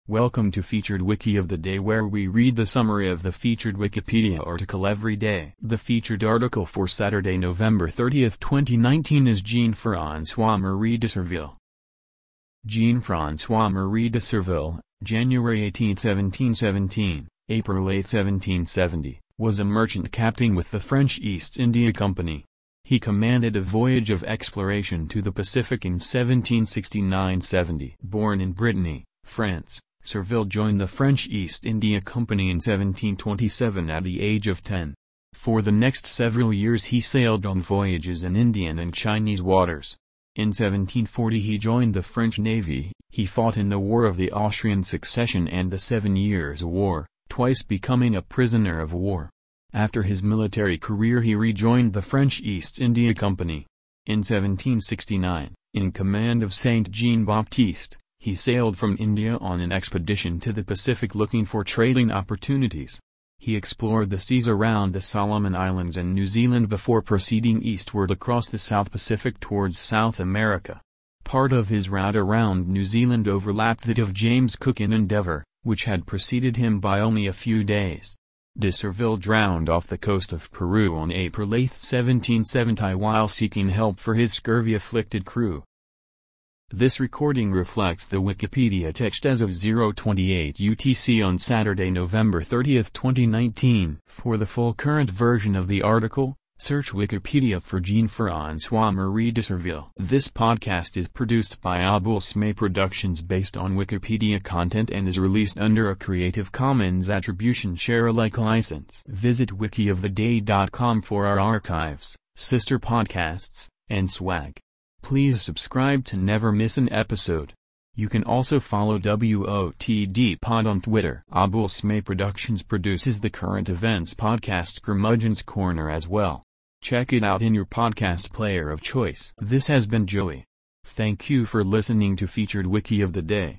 Welcome to Featured Wiki of the Day, where we read the summary of the featured Wikipedia article every day. The featured article for Saturday, November 30, 2019 is Jean-François-Marie de Surville. Jean-François-Marie de Surville, January 18, 1717, April 8, 1770, was a merchant captain with the French East India Company. He commanded a voyage of exploration to the Pacific in 1769-70. Born in Brittany, France, Surville joined the French East India Company in 1727 at the age of 10. For the next several years he sailed on voyages in Indian and Chinese waters. In 1740 he joined the French Navy. He fought in the War of the Austrian Succession and the 7 Years' War, twice becoming a prisoner of war. After his military career he rejoined the French East India Company. In 1769, in command of Saint Jean-Baptiste, he sailed from India on an expedition to the Pacific looking for trading opportunities. He explored the seas around the Solomon Islands and New Zealand before proceeding eastward across the South Pacific towards South America. Part of his route around New Zealand overlapped that of James Cook in Endeavour, which had preceded him by only a few days. De Surville drowned off the coast of Peru on April 8, 1770 while seeking help for his scurvy-afflicted crew. This recording reflects the Wikipedia text as of 0:28 UTC on Saturday, November 30, 2019. For the full current version of the article, search Wikipedia for Jean-François-Marie de Surville. This podcast is produced by Abulsme Productions based on Wikipedia content and is released under a Creative Commons Attribution Share-alike license. Visit wikioftheday.com for our archives, sister podcasts, and swag. Please subscribe to never miss an episode. You can also follow WOTD Pod on Twitter. Abulsme Productions produces the Current Events podcast Curmudgeon's Corner as well. Check it out in your podcast player of choice. This has been Joey. Thank you for listening to Featured Wiki of the Day.